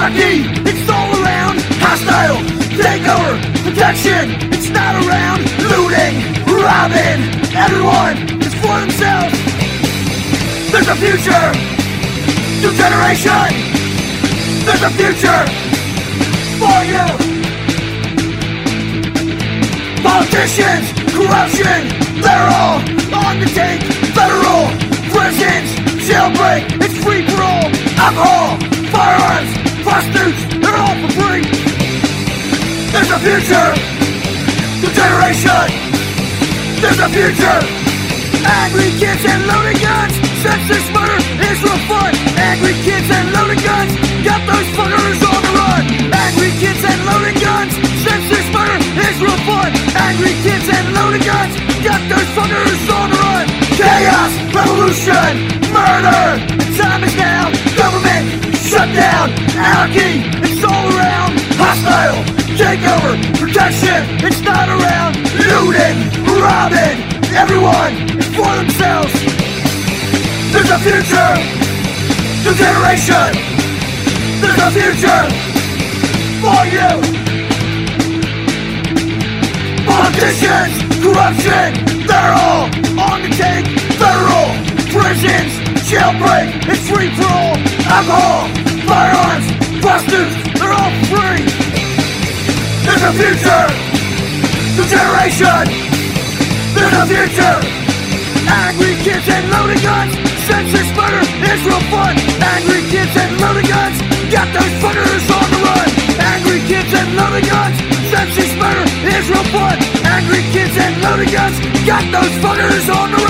anarchy, it's all around. Hostile, takeover, protection, it's not around. Looting, robbing, everyone is for themselves. There's a future, new generation. There's a future for you. Politicians, corruption, they're all on the take. Federal prisons, jailbreak, it's free for all. Alcohol, firearms, prostitutes, they're all for free. There's a future, new generation. There's a future. Angry kids and loaded guns, senseless murder is real fun. Angry kids and loaded guns, got those fuckers on the run. Angry kids and loaded guns, senseless murder is real fun. Angry kids and loaded guns, got those fuckers on the run. Chaos, revolution, murder, the time is now. Government, shut down, anarchy, it's all around. Hostile, takeover, protection, it's not around. Looting, robbing, everyone is for themselves. There's a future, new generation. There's a future for you. Politicians, corruption, they're all on the take. Federal prisons, jailbreak, it's free for all. Alcohol, firearms, prostitutes, they're all free. There's a future, new generation. There's a future. Angry kids and loaded guns, senseless murder is real fun. Angry kids and loaded guns, got those fuckers on the run. Angry kids and loaded guns, senseless murder is real fun. Angry kids and loaded guns, got those fuckers on the run.